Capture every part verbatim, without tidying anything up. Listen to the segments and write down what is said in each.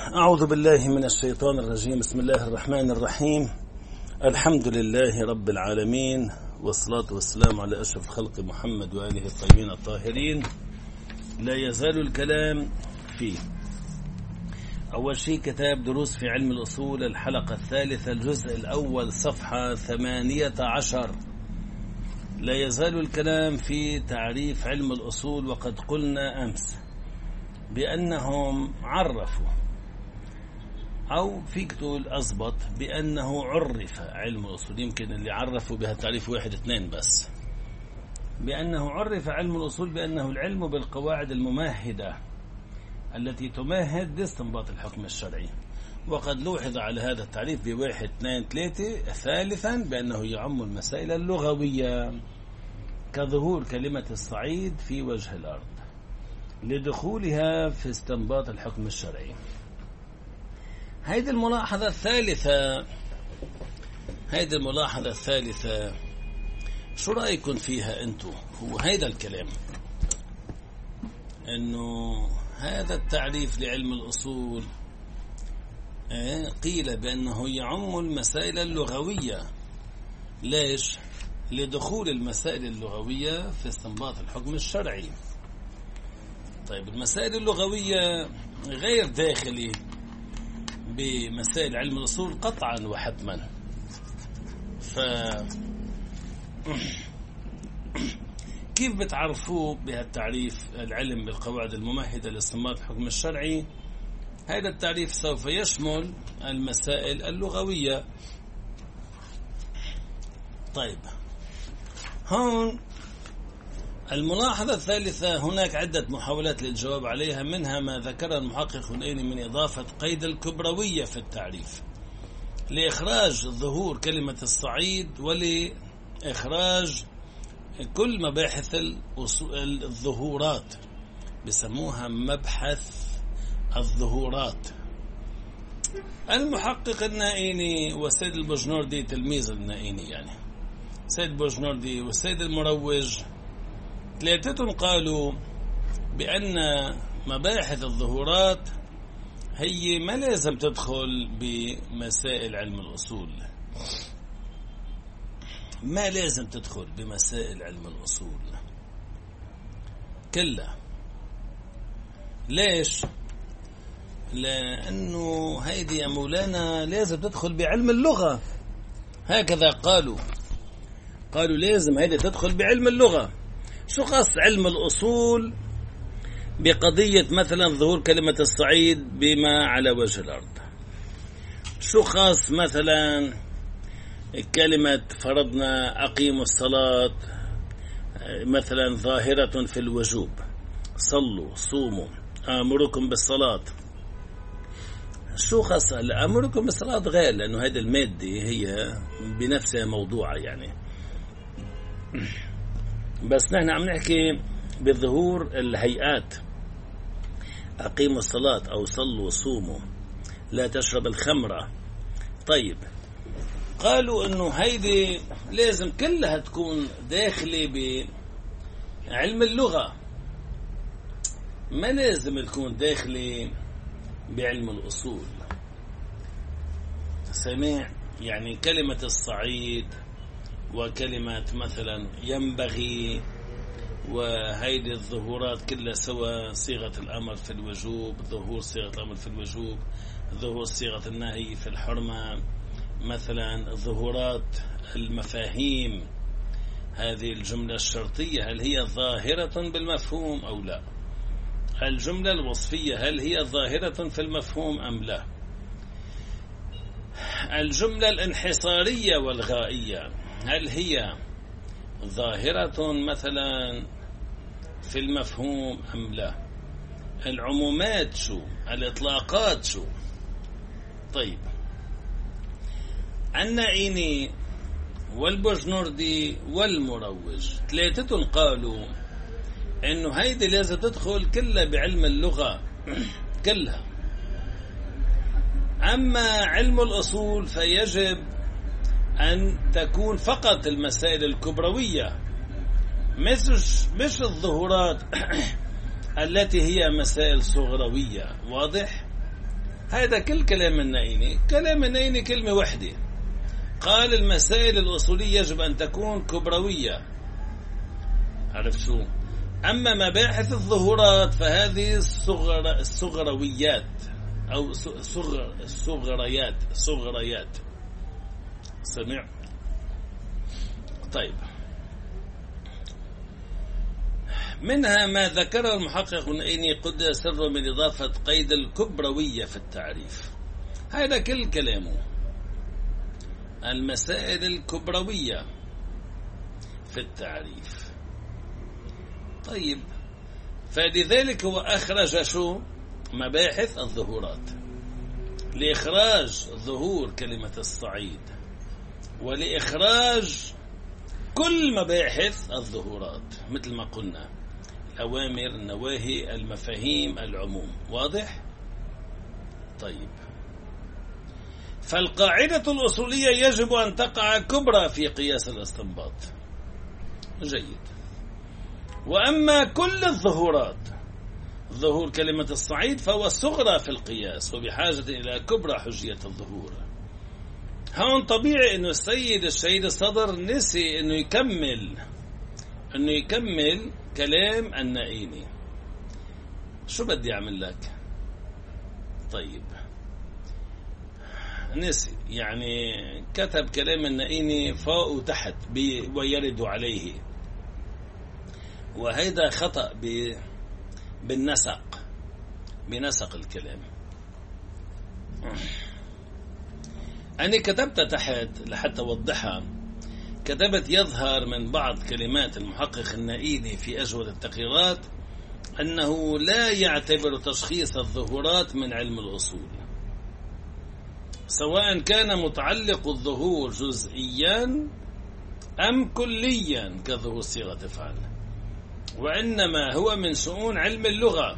أعوذ بالله من الشيطان الرجيم. بسم الله الرحمن الرحيم. الحمد لله رب العالمين، والصلاة والسلام على أشرف الخلق محمد وآله الطيبين الطاهرين. لا يزال الكلام فيه. أول شيء كتاب دروس في علم الأصول، الحلقة الثالثة، الجزء الأول، صفحة ثمانية عشر. لا يزال الكلام في تعريف علم الأصول، وقد قلنا أمس بأنهم عرفوا، أو فيك تقول أضبط بأنه عرف علم الأصول. يمكن اللي عرفوا بها تعريف واحد اثنين بس. بأنه عرف علم الأصول بأنه العلم بالقواعد الممهدة التي تمهد لاستنباط الحكم الشرعي. وقد لوحظ على هذا التعريف بواحد اثنين ثلاثة. ثالثا بأنه يعم المسائل اللغوية كظهور كلمة الصعيد في وجه الأرض لدخولها في استنباط الحكم الشرعي. هذه الملاحظة الثالثة هذه الملاحظة الثالثة شو رأيكم فيها أنتم؟ هو هذا الكلام، أنه هذا التعريف لعلم الأصول قيل بأنه يعم المسائل اللغوية. ليش؟ لدخول المسائل اللغوية في استنباط الحكم الشرعي. طيب، المسائل اللغوية غير داخلي بمسائل علم الأصول قطعا وحتما. ف كيف بتعرفوه بهالتعريف العلم بالقواعد الممهدة لاستنباط الحكم الشرعي؟ هذا التعريف سوف يشمل المسائل اللغوية. طيب، هون الملاحظة الثالثة، هناك عدة محاولات للجواب عليها، منها ما ذكر المحقق الأيني من إضافة قيد الكبروية في التعريف لإخراج ظهور كلمة الصعيد ولإخراج كل مباحث الظهورات، بسموها مبحث الظهورات. المحقق النائيني والسيد البجنوردي تلميذ النائيني، يعني سيد البجنوردي والسيد المروج، ثلاثتهم قالوا بأن مباحث الظهورات هي ما لازم تدخل بمسائل علم الأصول، ما لازم تدخل بمسائل علم الأصول كلها. ليش؟ لأنه هيدي يا مولانا لازم تدخل بعلم اللغة. هكذا قالوا قالوا لازم هيدي تدخل بعلم اللغة. شو خاص علم الأصول بقضية مثلا ظهور كلمة الصعيد بما على وجه الأرض؟ شو خاص مثلا كلمة فرضنا أقيموا الصلاة مثلا ظاهرة في الوجوب، صلوا صوموا آمركم بالصلاة؟ شو خاص؟ أمركم بالصلاة غير، لأنه هذه المادة هي بنفسها موضوعة يعني. بس نحن عم نحكي بظهور الهيئات، أقيموا الصلاة أو صلوا صوموا، لا تشرب الخمرة. طيب، قالوا إنه هيدي لازم كلها تكون داخلة بعلم اللغة، ما لازم تكون داخلة بعلم الأصول. سمع يعني كلمة الصعيد وكلمة مثلا ينبغي وهيدي الظهورات كلها سوا، صيغة الأمر في الوجوب، ظهور صيغة الأمر في الوجوب، ظهور صيغة النهي في الحرمة، مثلا ظهورات المفاهيم، هذه الجملة الشرطية هل هي ظاهرة بالمفهوم أو لا؟ الجملة الوصفية هل هي ظاهرة في المفهوم أم لا؟ الجملة الانحصارية والغائية هل هي ظاهرة مثلا في المفهوم أم لا؟ العمومات شو؟ الإطلاقات شو؟ طيب، النائيني والبجنوردي والمروج ثلاثتهم قالوا إنه هيدي لازم تدخل كلها بعلم اللغة كلها. أما علم الأصول فيجب أن تكون فقط المسائل الكبروية، مش مش الظهورات التي هي مسائل صغروية. واضح؟ هذا كل كلام النائيني. كلام النائيني كلمة واحدة، قال المسائل الأصولية يجب أن تكون كبروية. عرف شو؟ أما مباحث الظهورات فهذه الصغر الصغرويات أو صغر الصغريات صغريات سمع؟ طيب، منها ما ذكره المحقق النائيني قد سر من إضافة قيد الكبروية في التعريف. هذا كل كلامه المسائل الكبروية في التعريف. طيب، فلذلك هو أخرج شو؟ مباحث الظهورات، لإخراج ظهور كلمة الصعيد ولإخراج كل مباحث الظهورات مثل ما قلنا، الأوامر، النواهي، المفاهيم، العموم. واضح؟ طيب، فالقاعدة الأصولية يجب أن تقع كبرى في قياس الاستنباط. جيد. وأما كل الظهورات، ظهور كلمة الصعيد، فهو صغرى في القياس وبحاجة إلى كبرى حجية الظهور. هون طبيعي إنه السيد الشهيد الصدر نسي إنه يكمل إنه يكمل كلام النائيني. شو بدي أعمل لك؟ طيب، نسي، يعني كتب كلام النائيني فوق وتحت ويرد عليه، وهذا خطأ بالنسق بنسق الكلام. أنا كتبت تحت لحتى أوضحها، كتبت يظهر من بعض كلمات المحقق النائيني في أجودة التقريرات أنه لا يعتبر تشخيص الظهورات من علم الأصول، سواء كان متعلق الظهور جزئيا أم كليا كظهور صيغة فعل، وإنما هو من شؤون علم اللغة.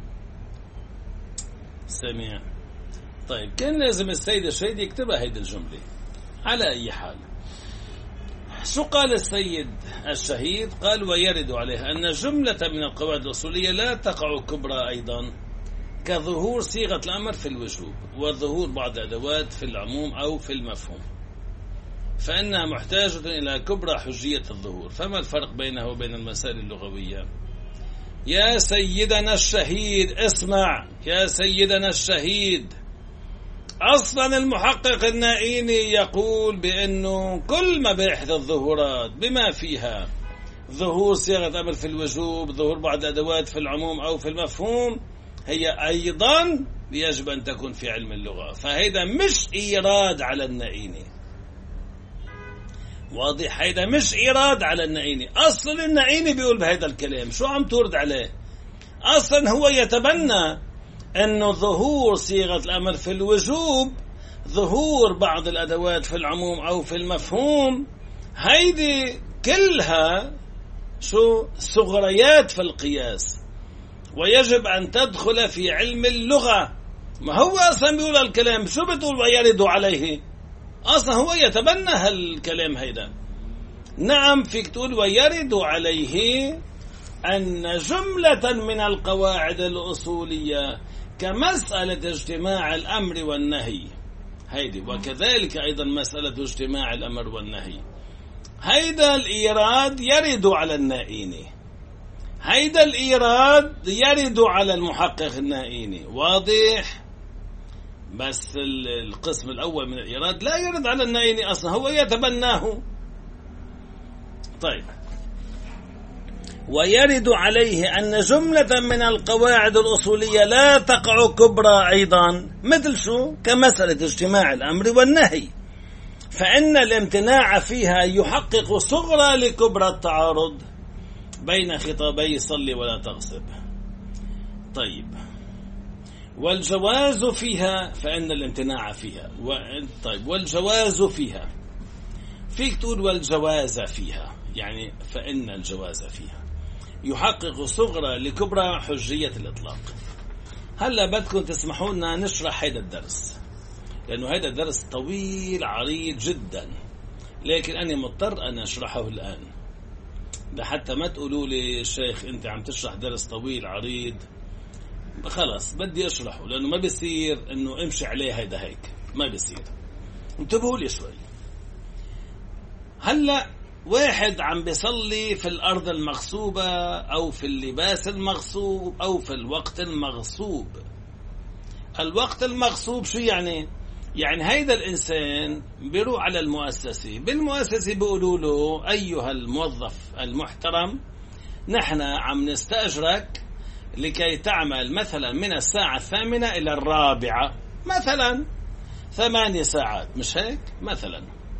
سمع؟ طيب، كان لازم السيد الشهيد يكتبها هيدي الجملة. على أي حال، شو قال السيد الشهيد؟ قال: ويرد عليه أن جملة من القواعد الأصولية لا تقع كبرى أيضا كظهور صيغة الأمر في الوجوب وظهور بعض الأدوات في العموم أو في المفهوم، فإنها محتاجة إلى كبرى حجية الظهور. فما الفرق بينه وبين المسائل اللغوية؟ يا سيدنا الشهيد، اسمع يا سيدنا الشهيد، أصلا المحقق النائيني يقول بأنه كل مباحث الظهورات بما فيها ظهور صيغة أمر في الوجوب، ظهور بعض الأدوات في العموم أو في المفهوم، هي أيضا يجب أن تكون في علم اللغة. فهذا مش إيراد على النائيني. واضح؟ هذا مش إيراد على النائيني. أصلا النائيني بيقول بهذا الكلام، شو عم تورد عليه؟ أصلا هو يتبنى أنه ظهور صيغة الأمر في الوجوب، ظهور بعض الأدوات في العموم أو في المفهوم، هيدي كلها شو؟ صغريات في القياس، ويجب أن تدخل في علم اللغة. ما هو أصلا بيقول الكلام، شو بتقول ويرد عليه؟ أصلا هو يتبنى هالكلام هيدا. نعم، فيك تقول ويرد عليه أن جملة من القواعد الأصولية كمسألة اجتماع الأمر والنهي، هيدي وكذلك أيضا مسألة اجتماع الأمر والنهي، هيدا الإيراد يرد على النائيني، هيدا الإيراد يرد على المحقق النائيني. واضح؟ بس القسم الأول من الإيراد لا يرد على النائيني، أصلا هو يتبناه. طيب، ويرد عليه أن جملة من القواعد الأصولية لا تقع كبرى أيضا، مثل شو؟ كمسألة اجتماع الأمر والنهي، فإن الامتناع فيها يحقق صغرى لكبرى التعارض بين خطابي صل ولا تغصب. طيب، والجواز فيها، فإن الامتناع فيها و... طيب، والجواز فيها، فيك تقول والجواز فيها، يعني فإن الجواز فيها يحقق صغرى لكبرى حجية الإطلاق. هلا بدكم تسمحوا لنا نشرح هذا الدرس، لأنه هذا الدرس طويل عريض جدا، لكن أنا مضطر أن أشرحه الآن لحتى ما تقولوا لي شيخ أنت عم تشرح درس طويل عريض خلاص بدي أشرحه، لأنه ما بيصير إنه امشي عليه هيدا هيك، ما بيصير. انتبهوا لي شوي. هلأ واحد عم بيصلي في الأرض المغصوبة أو في اللباس المغصوب أو في الوقت المغصوب. الوقت المغصوب شو يعني؟ يعني هيدا الإنسان بيروح على المؤسسة، بالمؤسسة بيقولوا له أيها الموظف المحترم، نحن عم نستأجرك لكي تعمل مثلا من الساعة الثامنة إلى الرابعة، مثلا ثمانية ساعات، مش هيك؟ مثلا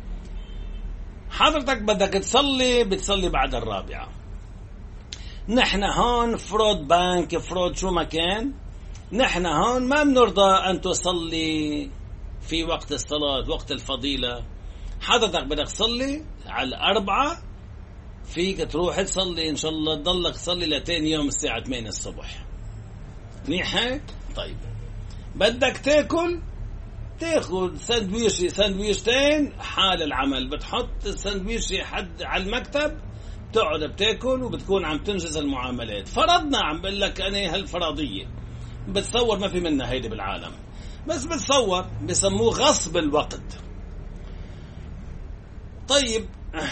حضرتك بدك تصلي بتصلي بعد الرابعة. نحن هون فرود بانك فرود شو مكان، نحن هون ما بنرضى أن تصلي في وقت الصلاة وقت الفضيلة. حضرتك بدك تصلي على الأربعة، فيك تروح تصلي إن شاء الله تضلك تصلي لتاني يوم الساعة ثمانية الصبح. منيح هيك؟ طيب بدك تاكل، تاخذ سندويشي سندويشتين حال العمل، بتحط السندويشي حد على المكتب، بتقعد بتاكل وبتكون عم تنجز المعاملات. فرضنا عم بقول لك أنا هالفرضية، بتصور ما في منها هيدي بالعالم، بس بتصور بسموه غصب الوقت. طيب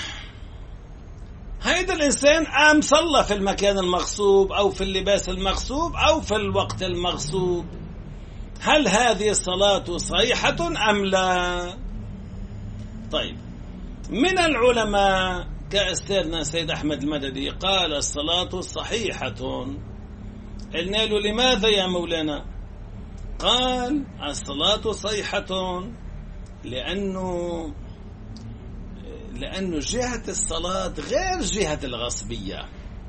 هيدا الإنسان قام صلى في المكان المغصوب أو في اللباس المغصوب أو في الوقت المغصوب، هل هذه الصلاة صحيحة أم لا؟ طيب من العلماء كأستاذنا سيد أحمد المددي قال الصلاة صحيحة. قلنا له لماذا يا مولانا؟ قال الصلاة صحيحة لأنه لأنه جهة الصلاة غير جهة الغصبية.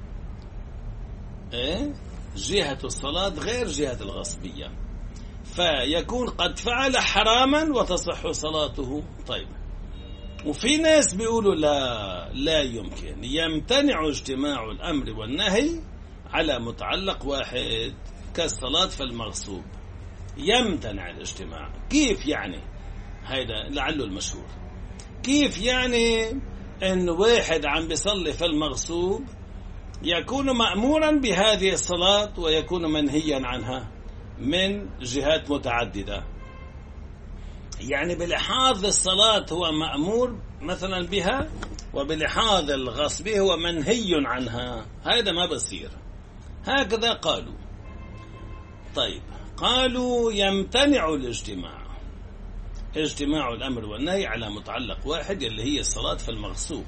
إيه؟ جهة الصلاة غير جهة الغصبية، فيكون قد فعل حراما وتصح صلاته. طيب وفي ناس بيقولوا لا لا يمكن، يمتنع اجتماع الأمر والنهي على متعلق واحد كالصلاة في المغصوب، يمتنع الاجتماع. كيف يعني؟ هيدا لعله المشهور. كيف يعني إن واحد عم بيصلي في المغصوب يكون مأمورا بهذه الصلاة ويكون منهيا عنها من جهات متعددة؟ يعني بلحاظ الصلاة هو مأمور مثلا بها، وبلحاظ الغصب هو منهي عنها. هذا ما بصير، هكذا قالوا. طيب قالوا يمتنع الاجتماع، اجتماع الأمر والنهي على متعلق واحد اللي هي الصلاة في المغصوب.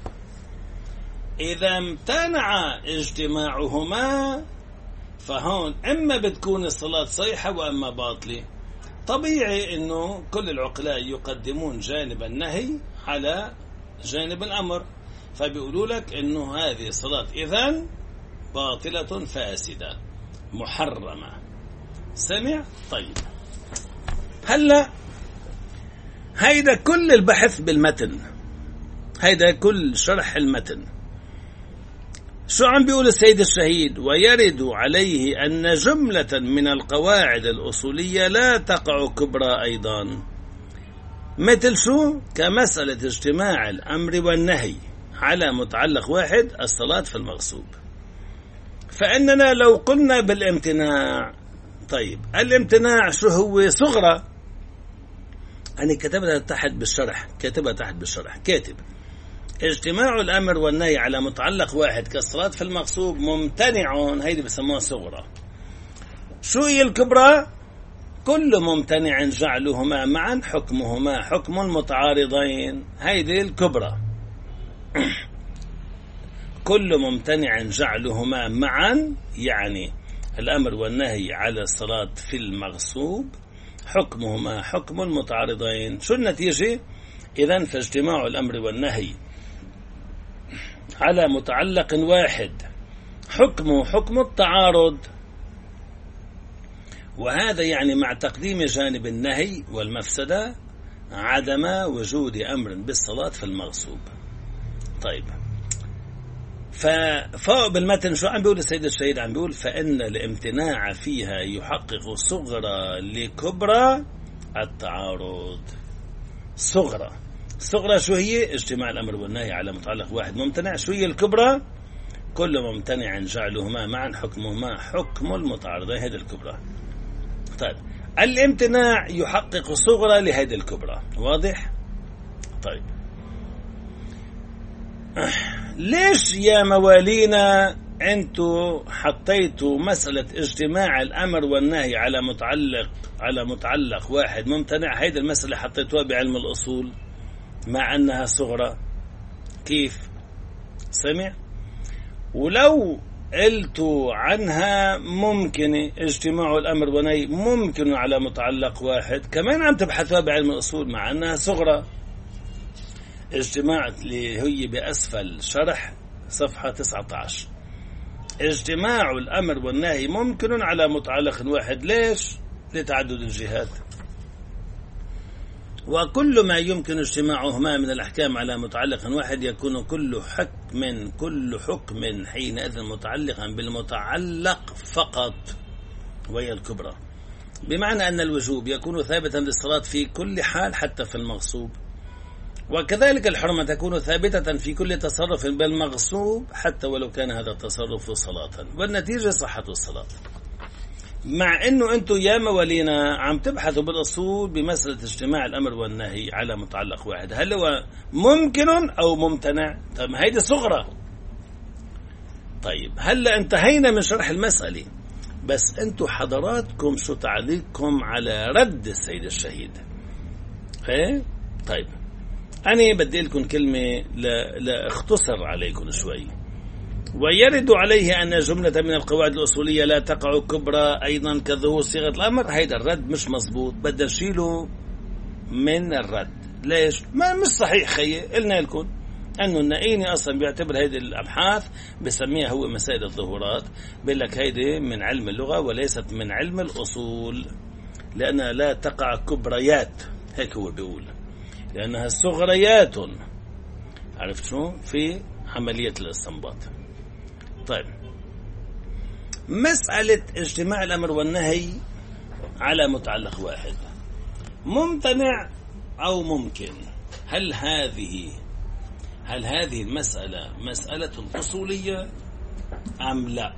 إذا امتنع اجتماعهما فهون إما بتكون الصلاة صحيحة وإما باطلة. طبيعي إنه كل العقلاء يقدمون جانب النهي على جانب الأمر، فبيقولوا لك إنه هذه الصلاة إذن باطلة فاسدة محرمة. سمع؟ طيب هلأ هيدا كل البحث بالمتن، هيدا كل شرح المتن. شو عم بيقول السيد الشهيد؟ ويرد عليه أن جملة من القواعد الأصولية لا تقع كبرى أيضا، مثل شو؟ كمسألة اجتماع الأمر والنهي على متعلق واحد الصلاة في المغصوب. فإننا لو قلنا بالامتناع، طيب الامتناع شو هو؟ صغرى. أنا كتبتها تحت بالشرح، كتبها تحت بالشرح، كاتب اجتماع الأمر والنهي على متعلق واحد كالصلاة في المغصوب ممتنع، هيدي بسموها صغرى. شو هي الكبرى؟ كل ممتنع جعلهما معا حكمهما حكم المتعارضين، هيدي الكبرى. كل ممتنع جعلهما معا يعني الأمر والنهي على الصلاة في المغصوب حكمهما حكم المتعارضين. شو النتيجة؟ إذن فاجتماع الأمر والنهي على متعلق واحد حكمه حكم التعارض، وهذا يعني مع تقديم جانب النهي والمفسدة عدم وجود أمر بالصلاة في المغصوب. طيب ففوق بالمتن شو عم بيقول السيد الشهيد؟ عم بيقول فإن الامتناع فيها يحقق صغرى لكبرى التعارض. صغرى صغرى شو هي؟ اجتماع الأمر والنهي على متعلق واحد ممتنع. شو هي الكبرى؟ كل ممتنع جعلهما معا حكمهما حكم المتعارضين، هذه الكبرى. طيب الامتناع يحقق صغرى لهذه الكبرى. واضح؟ طيب ليش يا موالينا انتوا حطيتوا مسألة اجتماع الأمر والنهي على متعلق على متعلق واحد ممتنع؟ هيدي المسألة حطيتوها بعلم الأصول مع أنها صغرى. كيف؟ سمع؟ ولو قلتوا عنها ممكن اجتماع الأمر والنهي ممكن على متعلق واحد، كمان عم تبحثوها بعلم الأصول مع أنها صغرى. اجتماع اللي هي بأسفل شرح صفحة تسعة عشر، اجتماع الأمر والنهي ممكن على متعلق واحد. ليش؟ لتعدد الجهات، وكل ما يمكن اجتماعهما من الأحكام على متعلق واحد يكون كل حكم كل حكم حينئذ متعلقا بالمتعلق فقط وهي الكبرى، بمعنى أن الوجوب يكون ثابتا للصلاة في كل حال حتى في المغصوب، وكذلك الحرمة تكون ثابتة في كل تصرف بالمغصوب حتى ولو كان هذا التصرف صلاة، والنتيجة صحة الصلاة. مع أنه أنتم يا موالينا عم تبحثوا بالأصول بمسألة اجتماع الأمر والنهي على متعلق واحد، هل هو ممكن أو ممتنع؟ طيب هيدي صغرى. طيب هلأ انتهينا من شرح المسألة، بس أنتم حضراتكم شو تعليقكم على رد السيد الشهيد؟ ايه طيب أنا بدي لكم كلمة لاختصر عليكم شوي. ويرد عليه أن جملة من القواعد الأصولية لا تقع كبرى أيضا كظهور صيغة الأمر. هيدا الرد مش مزبوط، بدنا نشيله من الرد. ليش؟ ما مش صحيح خيي. قلنا لكم أنه النائيني أصلا بيعتبر هيدي الأبحاث بسميها هو مسائل الظهورات، بيقول لك هيدي من علم اللغة وليست من علم الأصول، لأنها لا تقع كبريات، هيك هو بيقول، لأنها صغريات. عرفت شو؟ في عملية الاستنباط. طيب مسألة اجتماع الأمر والنهي على متعلق واحد ممتنع أو ممكن، هل هذه هل هذه المسألة مسألة أصولية أم لا؟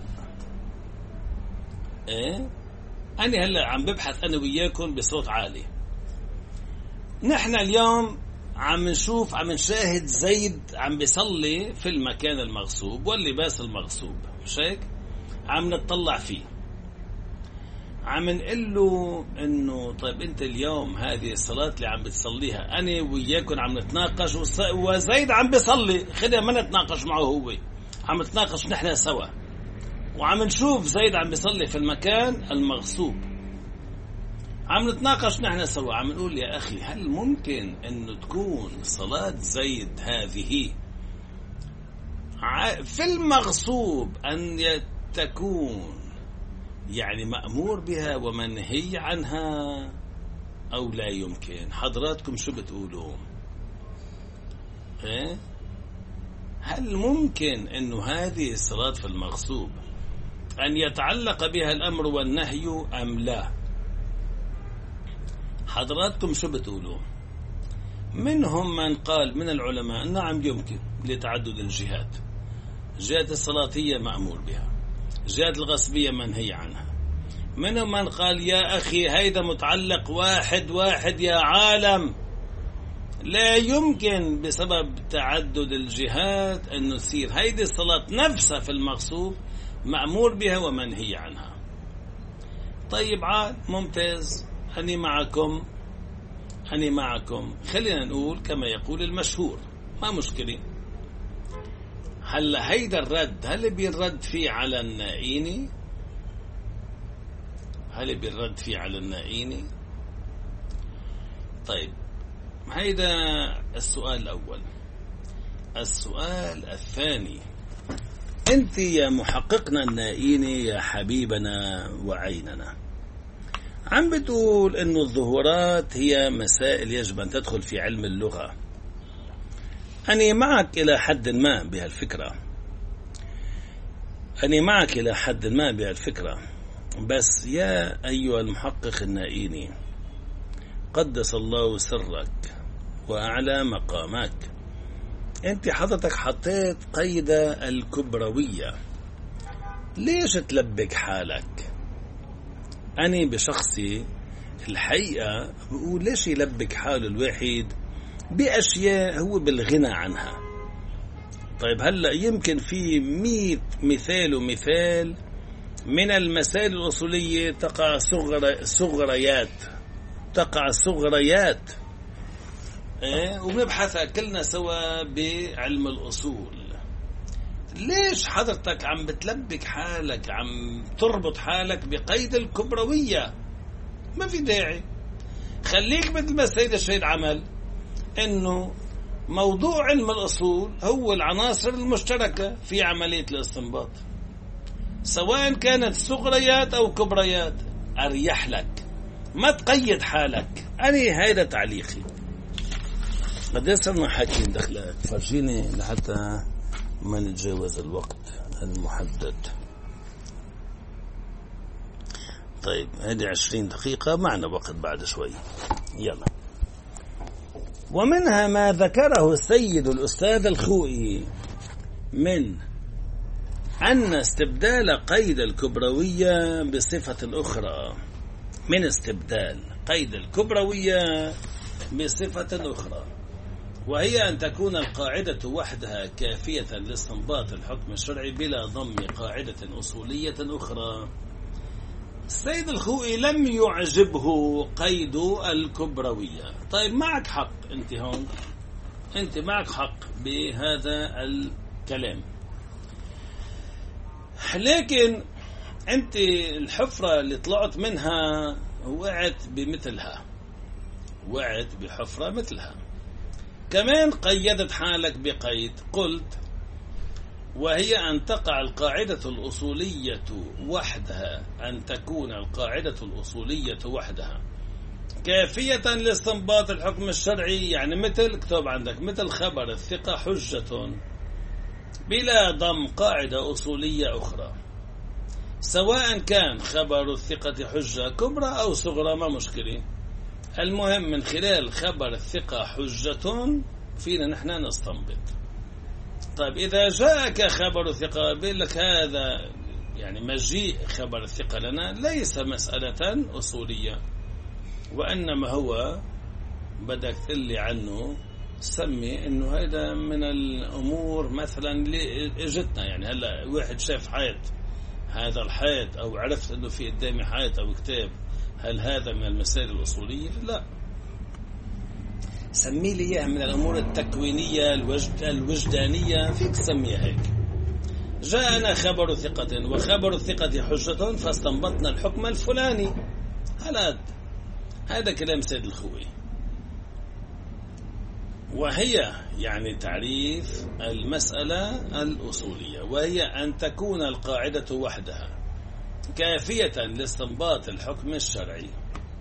إيه؟ أنا هلأ عم ببحث أنا وياكم بصوت عالي. نحن اليوم عم نشوف عم نشاهد زيد عم بيصلي في المكان المغصوب واللباس المغصوب، مش هيك؟ عم نتطلع فيه، عم نقول له انه طيب انت اليوم هذه الصلاة اللي عم بتصليها انا وياكم عم نتناقش وزيد عم بيصلي، خلينا ما نتناقش معه، هو عم نتناقش نحن سوا وعم نشوف زيد عم بيصلي في المكان المغصوب، عم نتناقش نحن سوا، عم نقول يا أخي هل ممكن أنه تكون صلاة زيد هذه في المغصوب أن تكون يعني مأمور بها ومنهي عنها أو لا يمكن؟ حضراتكم شو بتقولوا؟ إيه؟ هل ممكن أنه هذه الصلاة في المغصوب أن يتعلق بها الأمر والنهي أم لا؟ حضراتكم شو بتقولوا؟ منهم من قال من العلماء نعم يمكن لتعدد الجهات، جهة الصلاتية مأمور بها، جهة الغصبية منهي عنها. منهم من قال يا أخي هيدا متعلق واحد واحد يا عالم، لا يمكن بسبب تعدد الجهات أن تصير هيدي الصلاة نفسها في المغصوب مأمور بها ومنهي عنها. طيب عاد ممتاز، أني معكم أني معكم خلينا نقول كما يقول المشهور، ما مشكلة. هل هيدا الرد هل بيرد فيه على النائيني؟ هل بيرد فيه على النائيني؟ طيب هيدا السؤال الأول. السؤال الثاني، أنت يا محققنا النائيني يا حبيبنا وعيننا عم بتقول إنه الظهورات هي مسائل يجب أن تدخل في علم اللغة. أنا معك إلى حد ما بهالفكرة، أنا معك إلى حد ما بهالفكرة، بس يا أيها المحقق النائيني قدس الله سرك وأعلى مقامك، أنت حضرتك حطيت قيد الكبروية. ليش تلبك حالك؟ أنا بشخصي الحقيقة بقول ليش يلبك حاله الواحد بأشياء هو بالغنى عنها. طيب هلأ يمكن في مئة مثال ومثال من المسائل الأصولية تقع صغر صغريات تقع صغريات إيه؟ وبنبحثها كلنا سوا بعلم الأصول. ليش حضرتك عم بتلبك حالك، عم تربط حالك بقيد الكبروية؟ ما في داعي. خليك مثل ما السيد الشهيد عمل، إنه موضوع علم الأصول هو العناصر المشتركة في عملية الاستنباط، سواء كانت صغريات أو كبريات. أريح لك، ما تقيد حالك. أنا هيدا تعليقي. قد صرنا حاكين دخلك، فرجيني لحتى ما نتجاوز الوقت المحدد. طيب هذه عشرين دقيقة، معنا وقت بعد شوي. يلا. ومنها ما ذكره السيد الأستاذ الخوئي من أن استبدال قيد الكبروية بصفة أخرى، من استبدال قيد الكبروية بصفة أخرى، وهي أن تكون القاعدة وحدها كافية لاستنباط الحكم الشرعي بلا ضم قاعدة أصولية أخرى. السيد الخوئي لم يعجبه قيد الكبروية. طيب معك حق، أنت هون أنت معك حق بهذا الكلام، لكن أنت الحفرة اللي طلعت منها وقعت بمثلها، وقعت بحفرة مثلها. كمان قيدت حالك بقيد، قلت وهي أن تقع القاعدة الأصولية وحدها، أن تكون القاعدة الأصولية وحدها كافية لاستنباط الحكم الشرعي. يعني مثل اكتب عندك، مثل خبر الثقة حجة بلا ضم قاعدة أصولية أخرى، سواء كان خبر الثقة حجة كبرى أو صغرى، ما مشكلة. المهم من خلال خبر الثقة حجة فينا نحن نستنبط. طيب إذا جاءك خبر ثقة بيقول لك هذا، يعني مجيء خبر الثقة لنا ليس مسألة أصولية، وإنما هو بدك تقلي عنه سمي إنه هذا من الأمور مثلا اللي اجتنا. يعني هلا واحد شاف حيط، هذا الحيط أو عرفت إنه في قدامي حيط أو كتاب، هل هذا من المسائل الأصولية؟ لا، سمي لي إياها من الأمور التكوينية الوجد الوجدانية، فيك تسميها هيك. جاءنا خبر ثقة وخبر الثقة حجة فاستنبطنا الحكم الفلاني. هذا هذا كلام سيد الخوئي. وهي يعني تعريف المسألة الأصولية، وهي أن تكون القاعدة وحدها كافية لاستنباط الحكم الشرعي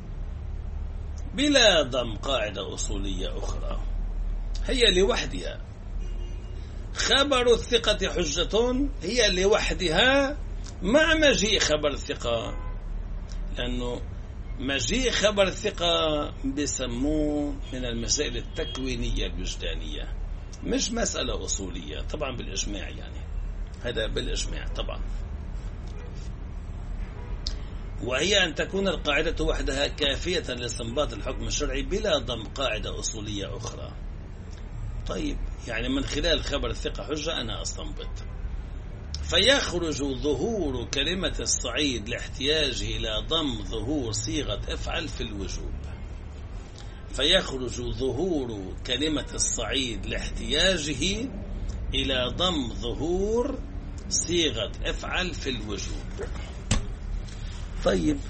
بلا ضم قاعدة أصولية أخرى. هي لوحدها. خبر الثقة حجة هي لوحدها مع مجيء خبر الثقة، لأنه مجيء خبر الثقة بسموه من المسائل التكوينية الوجدانية، مش مسألة أصولية طبعا بالإجماع. يعني هذا بالإجماع طبعا. وهي أن تكون القاعدة وحدها كافية لاستنباط الحكم الشرعي بلا ضم قاعدة أصولية أخرى. طيب يعني من خلال خبر الثقة حجة أنا أستنبط، فيخرج ظهور كلمة الصعيد لاحتياجه إلى ضم ظهور صيغة افعل في الوجوب. فيخرج ظهور كلمة الصعيد لاحتياجه إلى ضم ظهور صيغة افعل في الوجوب. طيب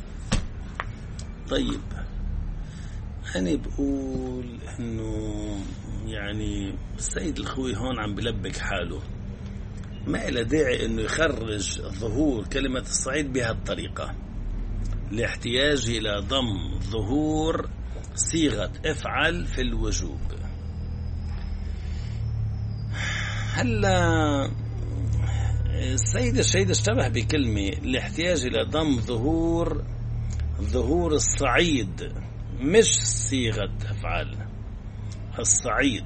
طيب أنا بقول إنه يعني السيد الخوي هون عم بلبك حاله، ما إلى داعي إنه يخرج ظهور كلمة الصعيد بهالطريقة لاحتياج إلى ضم ظهور صيغة افعل في الوجوب. هلا السيد الشهيد اشتبه بكلمة لاحتياج إلى ضم ظهور ظهور الصعيد، مش صيغة افعل الصعيد،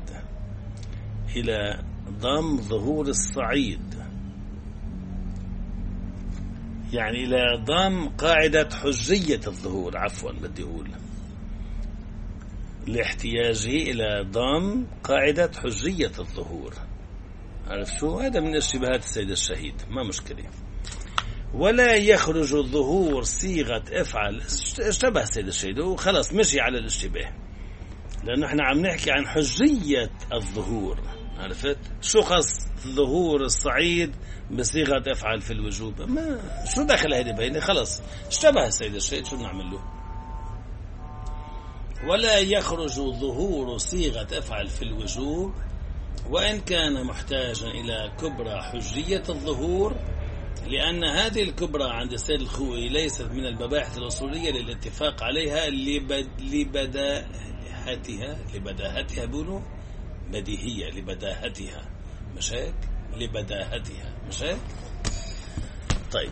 إلى ضم ظهور الصعيد. يعني إلى ضم قاعدة حجية الظهور، عفوا بدي أقول لاحتياجه إلى ضم قاعدة حجية الظهور. عرف شو هذا؟ من اشتباهات السيد الشهيد، ما مشكلة. ولا يخرج ظهور صيغة افعل، اشتبه السيد الشهيد وخلاص مشي على الاشتباه، لأنه احنا عم نحكي عن حجية الظهور. عرفت شو خص ظهور الصعيد بصيغة افعل في الوجوب؟ ما شو دخل هيدي بيني؟ خلاص اشتبه السيد الشهيد، شو نعمل له؟ ولا يخرج ظهور صيغة افعل في الوجوب وإن كان محتاجا إلى كبرى حجية الظهور، لأن هذه الكبرى عند السيد الخوئي ليست من المباحث الأصولية للاتفاق عليها لبداهتها لبداهتها بقولوا بديهية لبداهتها، مش هيك؟ لبداهتها، مش هيك؟ طيب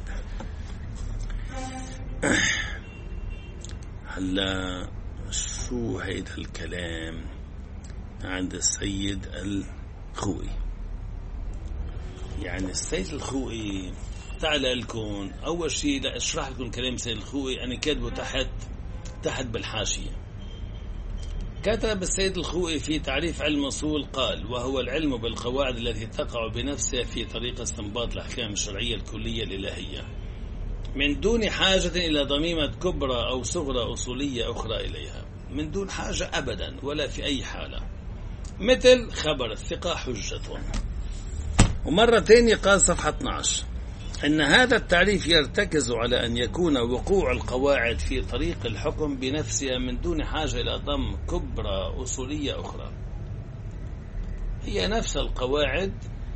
هلا شو هيدا الكلام عند السيد الخوئي؟ يعني السيد الخوئي تعال لكم أول شيء لا أشرح لكم كلام السيد الخوئي، أنا كاتبه تحت تحت بالحاشية. كتب السيد الخوئي في تعريف علم الأصول قال: وهو العلم بالقواعد التي تقع بنفسها في طريق استنباط الأحكام الشرعية الكلية الإلهية من دون حاجة إلى ضميمة كبرى أو صغرى أصولية أخرى إليها، من دون حاجة أبدا ولا في أي حالة، مثل خبر الثقة حجة. ومرة ثانية قال صفحة اثني عشر إن هذا التعريف يرتكز على أن يكون وقوع القواعد في طريق الحكم بنفسها من دون حاجة إلى ضم كبرى أصولية أخرى، هي نفس القواعد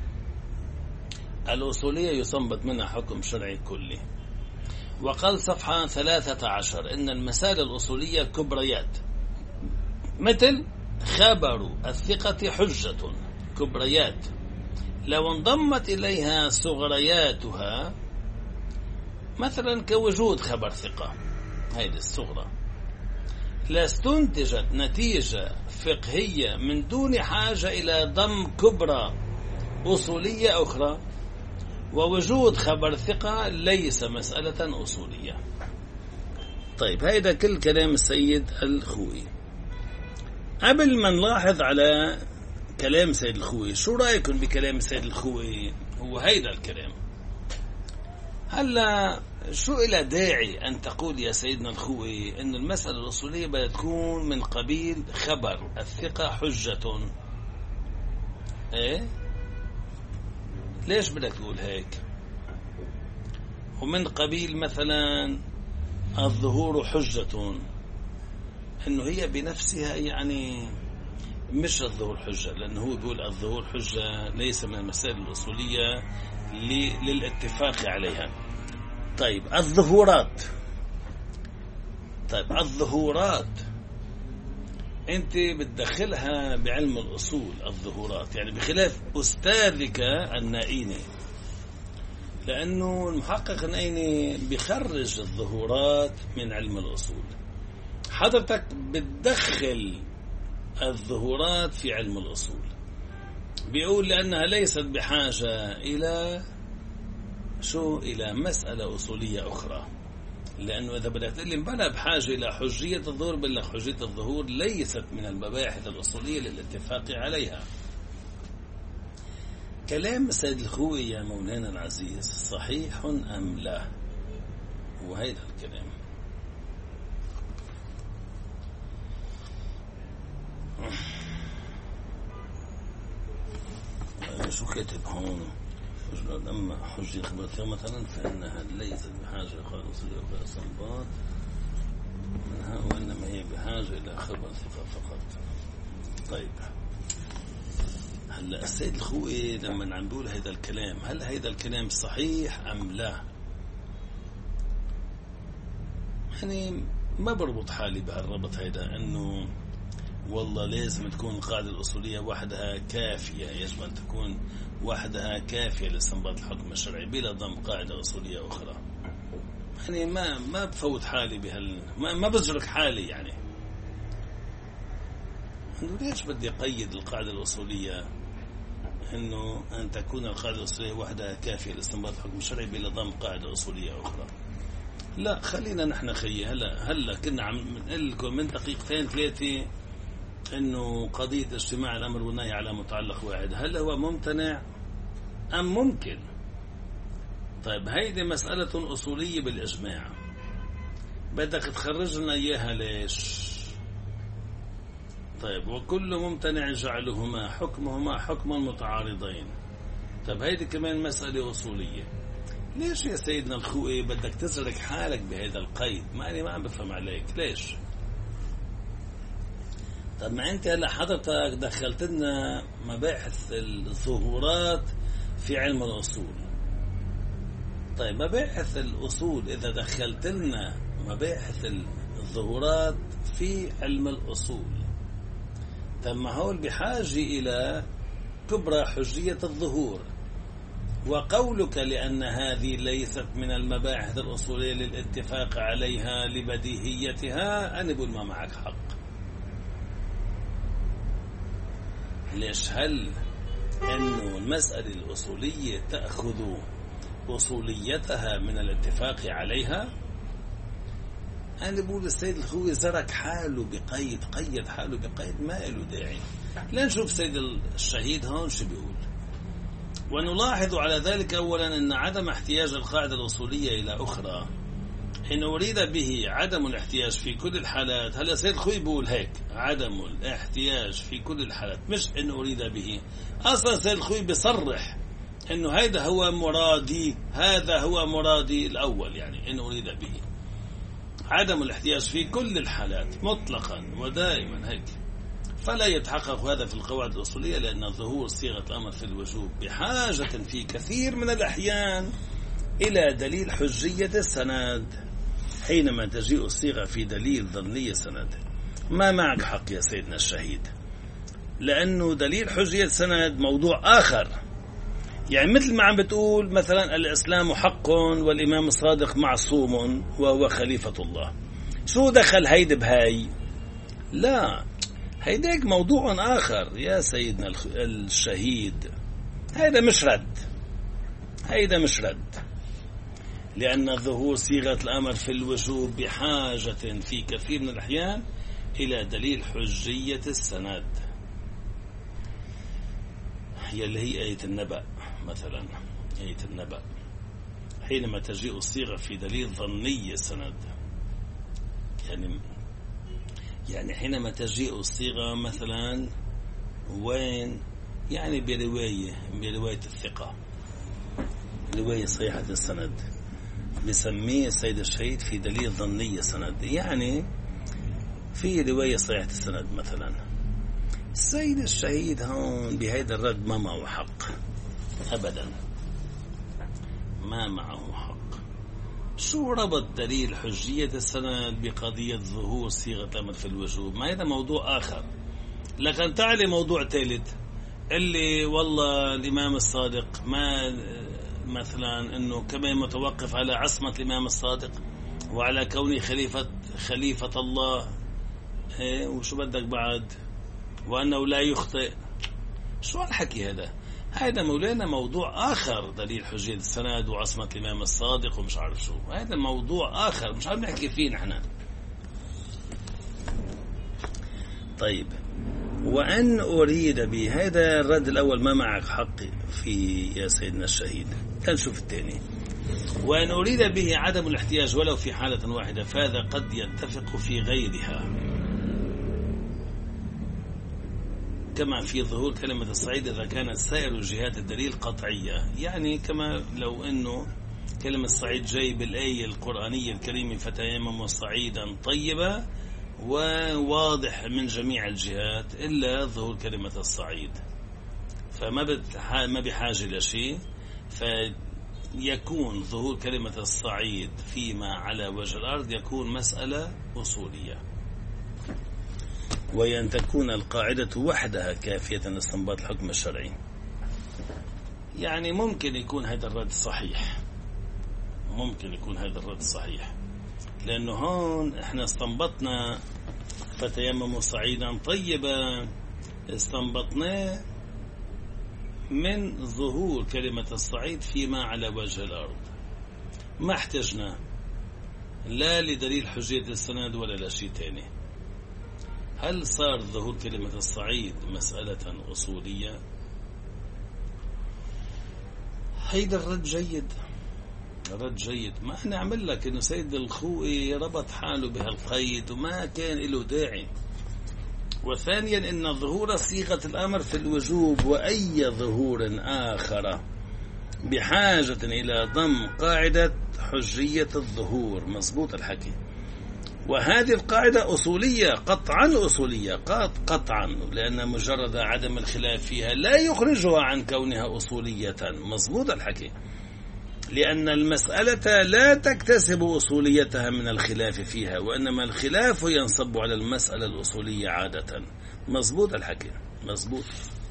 الأصولية يستنبط منها حكم شرعي كلي. وقال صفحة ثلاثة عشر إن المسائل الأصولية كبريات، مثل خبر الثقة حجة، كبريات لو انضمت إليها صغرياتها، مثلا كوجود خبر ثقة، هذه الصغرى، لاستنتجت نتيجة فقهية من دون حاجة إلى ضم كبرى أصولية أخرى، ووجود خبر ثقة ليس مسألة أصولية. طيب هذا كل كلام السيد الخوئي. قبل ما نلاحظ على كلام سيد الخوئي، شو رأيكم بكلام السيد الخوئي؟ هو هيدا الكلام. هلا شو إلى داعي أن تقول يا سيدنا الخوئي إن المسألة الأصولية بدها تكون من قبيل خبر الثقة حجة؟ إيه؟ ليش بدك تقول هيك؟ ومن قبيل مثلا الظهور حجة، إنه هي بنفسها يعني مش الظهور حجة، لأنه هو بيقول الظهور حجة ليس من المسائل الأصولية للاتفاق عليها. طيب الظهورات، طيب الظهورات أنت بتدخلها بعلم الأصول، الظهورات يعني بخلاف أستاذك النائيني، لأنه المحقق النائيني بيخرج الظهورات من علم الأصول، حضرتك بتدخل الظهورات في علم الأصول، بيقول لأنها ليست بحاجة إلى شو؟ إلى مسألة أصولية أخرى، لأنه إذا بدأت تقول لي بلا بحاجة إلى حجية الظهور، بل حجية الظهور ليست من المباحث الأصولية للاتفاق عليها. كلام السيد الخوئي يا مولانا العزيز صحيح أم لا؟ وهيدا الكلام شو كاتب هون؟ أما حجية خبرتها مثلا فإنها ليست بحاجة إلى أصولية ولا استنباط منها، وإنما هي بحاجة إلى خبر ثقة فقط. طيب هلا السيد الخوئي لما عم بيقول هذا الكلام، هل هذا الكلام صحيح أم لا؟ يعني ما بربط حالي بهالربط هيدا إنه والله لازم تكون القاعدة الأصولية وحدها كافية، يجب أن تكون وحدها كافية لاستنباط الحكم الشرعي بلا ضم قاعدة أصولية أخرى. يعني ما ما بفوت حالي بهال ما, ما بزرك حالي، يعني إنه ليش بدي أقيد القاعدة الأصولية أنه أن تكون القاعدة الأصولية وحدها كافية لاستنباط الحكم الشرعي بلا ضم قاعدة أصولية أخرى. لا، خلينا نحن خيي هلا هلا كنا عم نقول لكم من دقيقتين ثلاثة إنه قضية اجتماع الأمر والنهي على متعلق واحد هل هو ممتنع أم ممكن؟ طيب هيدي مسألة أصولية بالإجماع، بدك تخرج لنا إياها ليش؟ طيب وكل ممتنع جعلهما حكمهما حكما متعارضين. طيب هيدي كمان مسألة أصولية. ليش يا سيدنا الخوئي بدك تزرق حالك بهذا القيد؟ ما أنا ما عم بفهم عليك ليش؟ طب ما أنت هلا حضرتك دخلت لنا مباحث الظهورات في علم الأصول. طيب مباحث الأصول إذا دخلت لنا مباحث الظهورات في علم الأصول، طب ما هو بحاجة إلى كبرى حجية الظهور، وقولك لأن هذه ليست من المباحث الأصولية للاتفاق عليها لبديهيتها أنا بقول ما معك حق. ليش؟ هل أنه المسألة الأصولية تأخذ أصوليتها من الاتفاق عليها؟ أنا بقول السيد الخوي زرك حاله بقيد، قيد حاله بقيد ما له داعي. لنشوف سيد الشهيد هون شو بيقول. ونلاحظ على ذلك أولا أن عدم احتياج القاعدة الأصولية إلى أخرى إن أريد به عدم الاحتياج في كل الحالات. هلا سيد الخوي بيقول هيك عدم الاحتياج في كل الحالات، مش إن أريد به. أصلا سيد الخوي بيصرح إنه هذا هو مرادي، هذا هو مرادي الأول، يعني إن أريد به عدم الاحتياج في كل الحالات مطلقا ودائما هيك. فلا يتحقق هذا في القواعد الأصولية لأن ظهور صيغة الأمر في الوجوب بحاجة في كثير من الأحيان إلى دليل حجية السند حينما تجيء الصيغة في دليل ظني السند. ما معك حق يا سيدنا الشهيد، لأنه دليل حجية السند موضوع آخر. يعني مثل ما عم بتقول مثلا الإسلام حق والإمام الصادق معصوم وهو خليفة الله، شو دخل هيد بهاي؟ لا، هيداك موضوع آخر يا سيدنا الشهيد. هيدا مش رد، هيدا مش رد، لأن ظهور صيغة الأمر في الوجوب بحاجة في كثير من الأحيان إلى دليل حجية السند، هي اللي هي آية النبأ مثلا. آية النبأ حينما تجيء الصيغة في دليل ظني السند، يعني يعني حينما تجيء الصيغة مثلا وين؟ يعني برواية برواية الثقة، رواية صحيحة السند، بسميه السيد الشهيد في دليل ظني السند. يعني في رواية صحيحة السند مثلا، السيد الشهيد هون بهذا الرد ما معه حق أبدا، ما معه حق. شو ربط دليل حجية السند بقضية ظهور صيغة الأمر في الوجوب؟ ما هذا موضوع آخر. لكن تعالي موضوع ثالث اللي والله الإمام الصادق ما مثلا إنه كمان متوقف على عصمة الإمام الصادق وعلى كونه خليفة خليفة الله، إيه وشو بدك بعد، وأنه لا يخطئ. شو الحكي هذا؟ هذا مولانا موضوع آخر، دليل حجية السند وعصمة الإمام الصادق ومش عارف شو، هذا موضوع آخر مش عارف نحكي فيه نحن. طيب وأن أريد بهذا الرد الأول ما معك حق في يا سيدنا الشهيد. تنشوف الثاني، وأن أريد به عدم الاحتياج ولو في حالة واحدة فهذا قد يتفق في غيرها، كما في ظهور كلمة الصعيد إذا كانت سائر جهات الدليل قطعية. يعني كما لو أنه كلمة الصعيد جاي بالآية القرآنية الكريمة فتيمموا صعيدا طيبا وواضح من جميع الجهات إلا ظهور كلمة الصعيد، فما ما بحاجة لشيء، فيكون ظهور كلمة الصعيد فيما على وجه الأرض يكون مسألة أصولية، وأن تكون القاعدة وحدها كافية لاستنباط الحكم الشرعي. يعني ممكن يكون هذا الرد صحيح، ممكن يكون هذا الرد صحيح، لأنه هون احنا استنبطنا فتيمموا صعيدا طيبا، استنبطناه من ظهور كلمة الصعيد فيما على وجه الأرض. ما احتجنا لا لدليل حجية السند ولا لشيء تاني. هل صار ظهور كلمة الصعيد مسألة أصولية؟ هيدا الرد جيد، رد جيد. ما أنا أعمل لك إنه سيد الخوئي ربط حاله بهالقيد وما كان له داعي. وثانيا إن ظهور صيغة الأمر في الوجوب وأي ظهور آخر بحاجة إلى ضم قاعدة حجية الظهور. مظبوط الحكي. وهذه القاعدة أصولية قطعا، أصولية قطعا، لأن مجرد عدم الخلاف فيها لا يخرجها عن كونها أصولية. مظبوط الحكي. لأن المسألة لا تكتسب أصوليتها من الخلاف فيها، وإنما الخلاف ينصب على المسألة الأصولية عادة. مظبوط الحكي. مظبوط.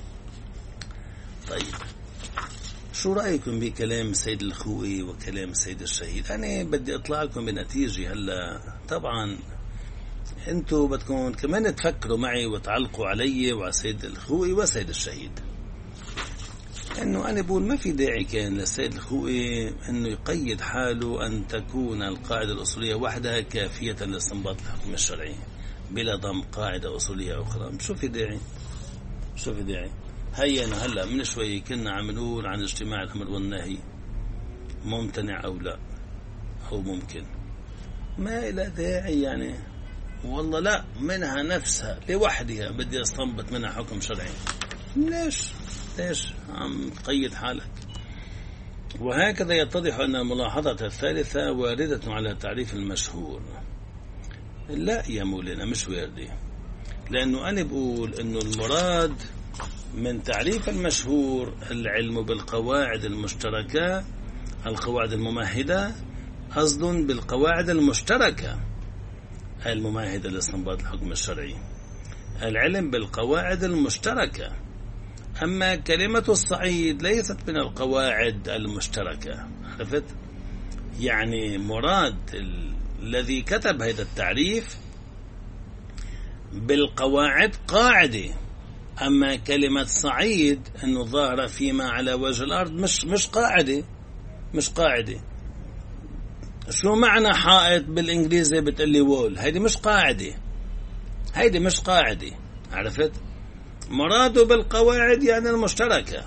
طيب شو رأيكم بكلام سيد الخوئي وكلام سيد الشهيد؟ أنا بدي أطلع لكم بنتيجة هلا. طبعا أنتوا بدكم كمان تفكروا معي وتعلقوا علي وعلى سيد الخوئي وسيد الشهيد. إنه أنا بقول ما في داعي كان للسيد الخوئي إنه يقيد حاله أن تكون القاعدة الأصولية وحدها كافية لاستنباط الحكم الشرعي بلا ضم قاعدة أصولية أخرى. شو في داعي؟ شو في داعي؟ هيا أنا هلا من شوي كنا عم نقول عن اجتماع الأمر والنهي ممتنع أو لا أو ممكن. ما إلى داعي يعني. والله لا، منها نفسها لوحدها بدي أستنبط منها حكم شرعي. ليش؟ ليش عم تقيد حالك؟ وهكذا يتضح أن الملاحظة الثالثة واردة على تعريف المشهور. لا يا مولانا مش واردة، لأنه أنا بقول أنه المراد من تعريف المشهور العلم بالقواعد المشتركة، القواعد الممهدة، قصد بالقواعد المشتركة الممهدة لاستنباط الحكم الشرعي، العلم بالقواعد المشتركة. أما كلمة الصعيد ليست من القواعد المشتركة. عرفت؟ يعني مراد الذي كتب هذا التعريف بالقواعد قاعدة، أما كلمة صعيد أنه ظاهرة فيما على وجه الأرض مش مش قاعدة. مش قاعدة. شو معنى حائط بالإنجليزي؟ بتقلي وول. هيدي مش قاعدة. هيدي مش قاعدة. عرفت؟ مراده بالقواعد يعني المشتركة.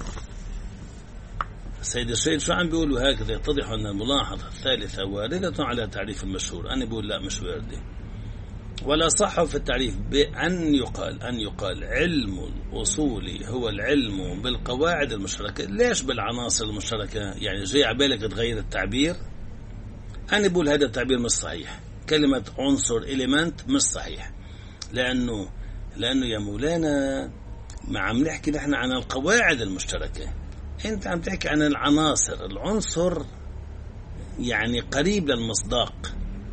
سيد الشهيد شو عم بيقولوا؟ هكذا يتضح أن الملاحظة الثالثة واردة على تعريف المشهور. أنا بقول لا مش واردة. ولا صح في التعريف بأن يقال أن يقال علم الأصول هو العلم بالقواعد المشتركة. ليش بالعناصر المشتركة؟ يعني جاي عبالك تغير التعبير؟ أنا بقول هذا التعبير مش صحيح. كلمة عنصر إليمنت مش صحيح، لأنه لأنه يا مولانا ما عم نحكي نحن عن القواعد المشتركة، أنت عم تحكي عن العناصر. العنصر يعني قريب للمصداق،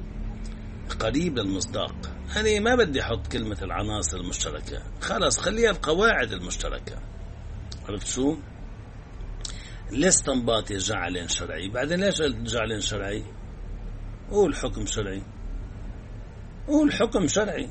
قريب للمصداق. أنا ما بدي أحط كلمة العناصر المشتركة، خلاص خليها القواعد المشتركة. عرفت شو؟ الاستنباط جعل شرعي. بعدين ليش جعل شرعي؟ قول حكم شرعي. قول حكم شرعي.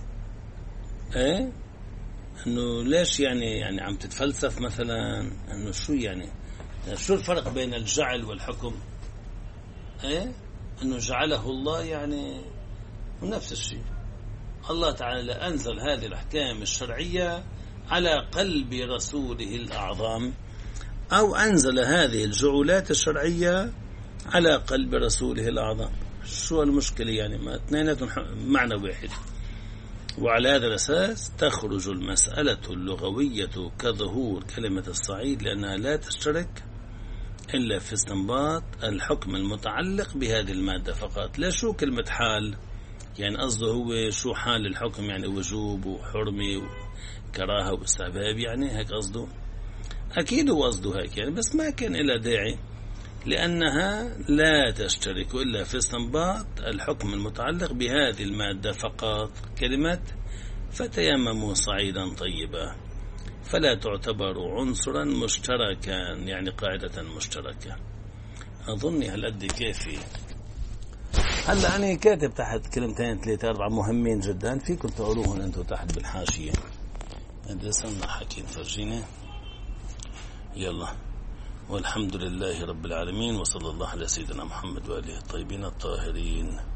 ايه انه ليش يعني يعني عم تتفلسف مثلا؟ انه شو يعني؟ شو الفرق بين الجعل والحكم؟ ايه انه جعله الله يعني نفس الشيء. الله تعالى أنزل هذه الأحكام الشرعية على قلب رسوله الأعظم، أو أنزل هذه الجعولات الشرعية على قلب رسوله الأعظم. شو المشكلة يعني؟ ما اثنيناتهم معنى واحد. وعلى هذا الأساس تخرج المسألة اللغوية كظهور كلمة الصعيد، لأنها لا تشترك إلا في استنباط الحكم المتعلق بهذه المادة فقط. لا شو كلمة حال يعني قصده هو شو حال الحكم، يعني وجوب وحرمة وكراهة واستحباب، يعني هيك قصده. أكيد هو قصده هيك يعني، بس ما كان إلا داعي، لأنها لا تشترك إلا في استنباط الحكم المتعلق بهذه المادة فقط. كلمة فتيمموا صعيدا طيبا فلا تعتبر عنصرا مشتركا، يعني قاعدة مشتركة. أظني هالقد كافي. هلا أنا كاتب تحت كلمتين ثلاثة أربعة مهمين جدا، فيكم تقروهم أنتم تحت بالحاشية. ادرسنا حكي فرجينا. يلا، والحمد لله رب العالمين، وصلى الله على سيدنا محمد وآله الطيبين الطاهرين.